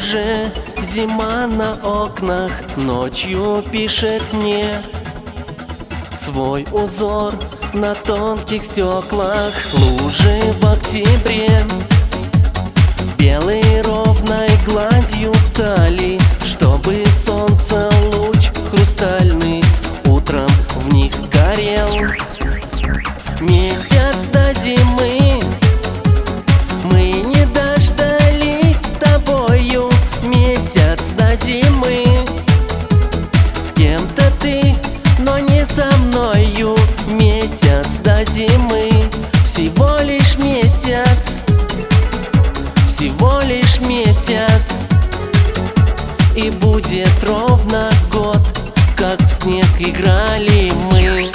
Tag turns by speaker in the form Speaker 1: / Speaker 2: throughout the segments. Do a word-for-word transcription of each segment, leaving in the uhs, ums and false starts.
Speaker 1: Уже зима на окнах ночью пишет мне свой узор на тонких стеклах. Лужи в октябре белой ровной гладью стали, чтобы солнце луч хрустальный утром в них горел. Месяц до зимы мы не дождались с тобою. Месяц до зимы с кем-то ты, но не со мною. Месяц до зимы всего лишь месяц, всего лишь месяц. И будет ровно год, как в снег играли мы.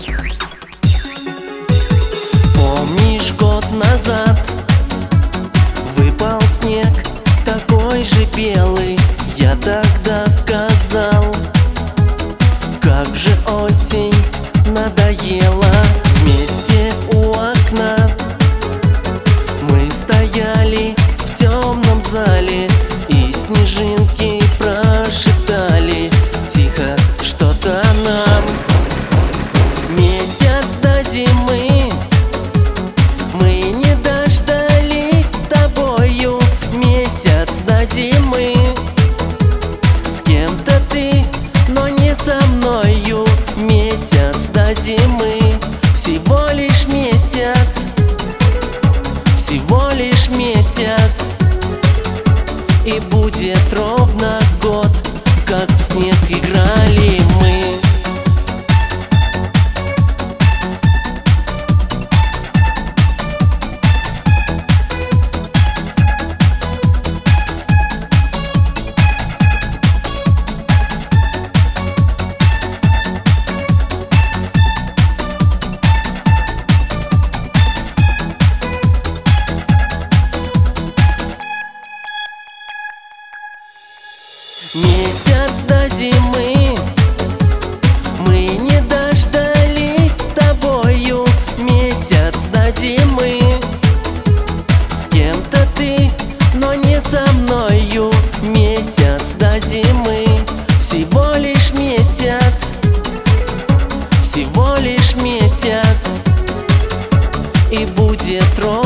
Speaker 1: Помнишь, год назад выпал снег такой же белый? Я тогда сказал, как же осень надоела. Вместе у окна мы стояли в темном зале, и снежинки прошептали тихо что-то нам. Месяц до зимы мы не дождались с тобою. Месяц до зимы с кем-то ты, но не со мною. Месяц до зимы всего лишь месяц, всего лишь месяц. И будет ровно год, как в снег играли мы. Месяц до зимы мы не дождались с тобою. Месяц до зимы с кем-то ты, но не со мною. Месяц до зимы всего лишь месяц, всего лишь месяц. И будет ровно